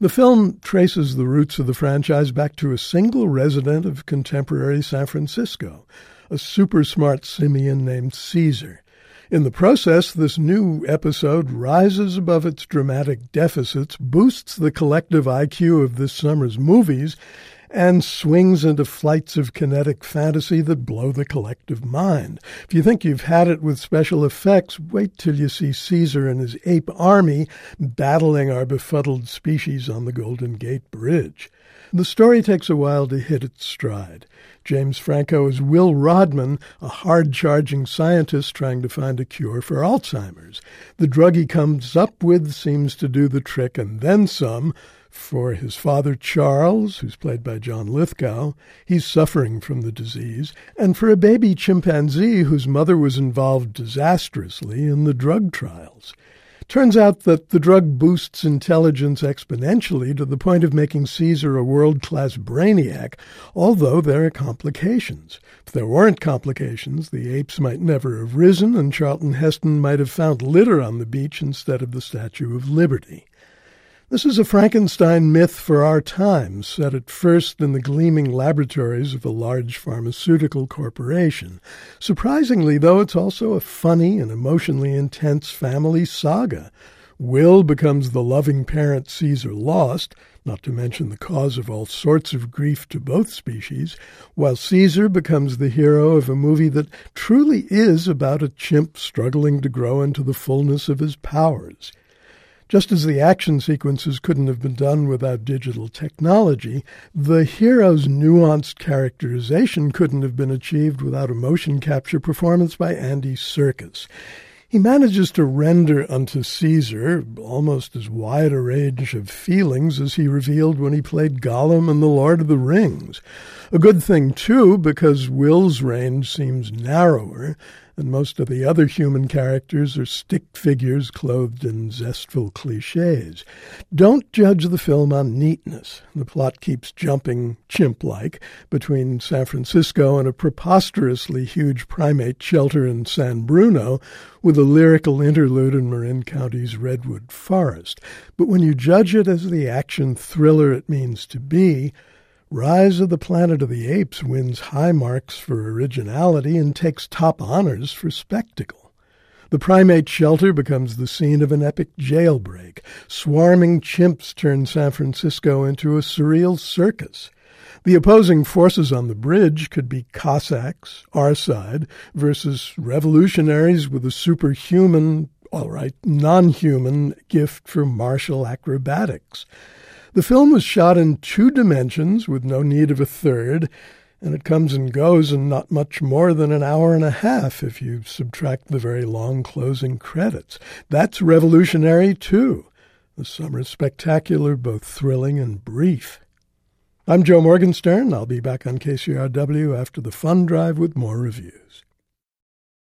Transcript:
The film traces the roots of the franchise back to a single resident of contemporary San Francisco, a super-smart simian named Caesar. In the process, this new episode rises above its dramatic deficits, boosts the collective IQ of this summer's movies, and swings into flights of kinetic fantasy that blow the collective mind. If you think you've had it with special effects, wait till you see Caesar and his ape army battling our befuddled species on the Golden Gate Bridge. The story takes a while to hit its stride. James Franco is Will Rodman, a hard-charging scientist trying to find a cure for Alzheimer's. The drug he comes up with seems to do the trick and then some. For his father, Charles, who's played by John Lithgow, he's suffering from the disease, and for a baby chimpanzee whose mother was involved disastrously in the drug trials. Turns out that the drug boosts intelligence exponentially to the point of making Caesar a world-class brainiac, although there are complications. If there weren't complications, the apes might never have risen, and Charlton Heston might have found litter on the beach instead of the Statue of Liberty. This is a Frankenstein myth for our time, set at first in the gleaming laboratories of a large pharmaceutical corporation. Surprisingly, though, it's also a funny and emotionally intense family saga. Will becomes the loving parent Caesar lost, not to mention the cause of all sorts of grief to both species, while Caesar becomes the hero of a movie that truly is about a chimp struggling to grow into the fullness of his powers. Just as the action sequences couldn't have been done without digital technology, the hero's nuanced characterization couldn't have been achieved without a motion capture performance by Andy Serkis. He manages to render unto Caesar almost as wide a range of feelings as he revealed when he played Gollum in The Lord of the Rings. A good thing, too, because Will's range seems narrower, and most of the other human characters are stick figures clothed in zestful cliches. Don't judge the film on neatness. The plot keeps jumping, chimp-like, between San Francisco and a preposterously huge primate shelter in San Bruno, with a lyrical interlude in Marin County's Redwood Forest. But when you judge it as the action thriller it means to be, Rise of the Planet of the Apes wins high marks for originality and takes top honors for spectacle. The primate shelter becomes the scene of an epic jailbreak. Swarming chimps turn San Francisco into a surreal circus. The opposing forces on the bridge could be Cossacks, our side, versus revolutionaries with a superhuman, non-human gift for martial acrobatics. The film was shot in 2 dimensions with no need of a third, and it comes and goes in not much more than an hour and a half if you subtract the very long closing credits. That's revolutionary, too. The summer spectacular, both thrilling and brief. I'm Joe Morgenstern. I'll be back on KCRW after the fun drive with more reviews.